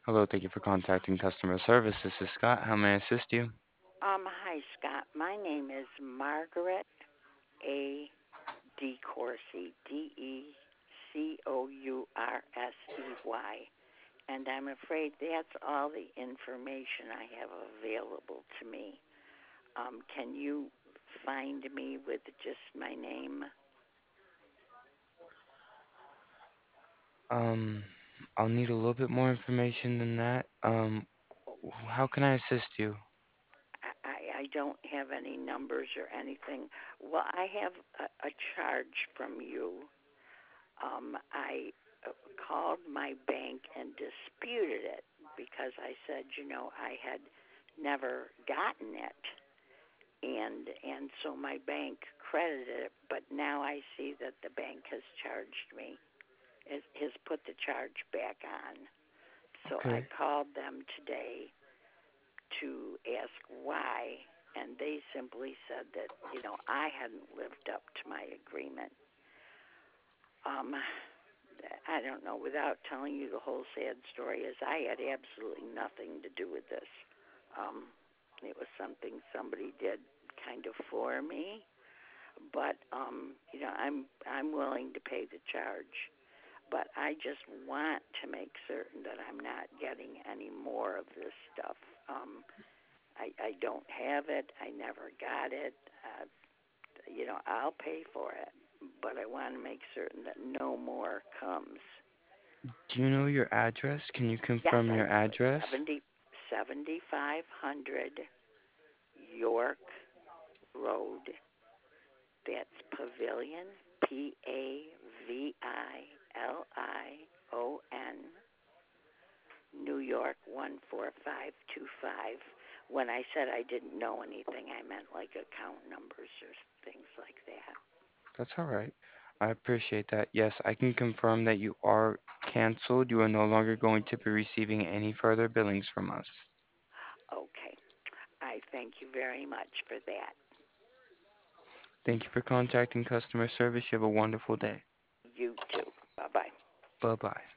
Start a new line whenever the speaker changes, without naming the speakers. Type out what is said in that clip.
Hello, thank you for contacting customer service. This is Scott. How may I assist you?
Hi, Scott. My name is Margaret A. DeCoursey, DeCoursey, and I'm afraid that's all the information I have available to me. Can you find me with just my name?
Um, I'll need a little bit more information than that. How can I assist you?
I don't have any numbers or anything. Well, I have a charge from you. I called my bank and disputed it because I said, I had never gotten it, and so my bank credited it, but now I see that the bank has charged me, has put the charge back on. So I
Okay.
called them today to ask why, and they simply said that I hadn't lived up to my agreement. Um, I don't know. Without telling you the whole sad story, is I had absolutely nothing to do with this. Um, it was something somebody did kind of for me, but I'm willing to pay the charge. But I just want to make certain that I'm not getting any more of this stuff. I don't have it. I never got it. I'll pay for it, but I want to make certain that no more comes.
Do you know your address? Can you
Yes,
confirm
I
your
do.
address?
7500 York Road. That's Pavilion, Pavilion, New York 14525. When I said I didn't know anything, I meant like account numbers or things like that.
That's all right. I appreciate that. Yes, I can confirm that you are canceled. You are no longer going to be receiving any further billings from us.
Okay. I thank you very much for that.
Thank you for contacting customer service. You have a wonderful day.
You too. Bye bye.
Bye bye.